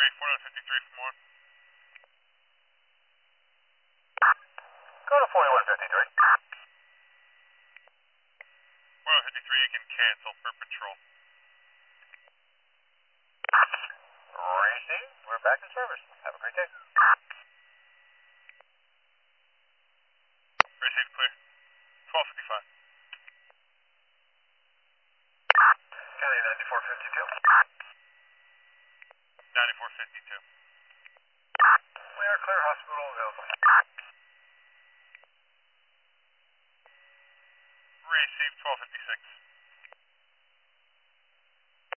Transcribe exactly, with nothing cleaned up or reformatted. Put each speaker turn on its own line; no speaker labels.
fifty-three, four nine fifty-three for more.
Go to forty-one fifty-three.
four nine fifty-three, you can cancel for patrol.
Receive. We're back in service. Have a great day.
Receive clear. twelve fifty-five.
County ninety-four fifty-two.
ninety-four fifty-two.
We are clear. Hospital available.
Receive twelve fifty-six.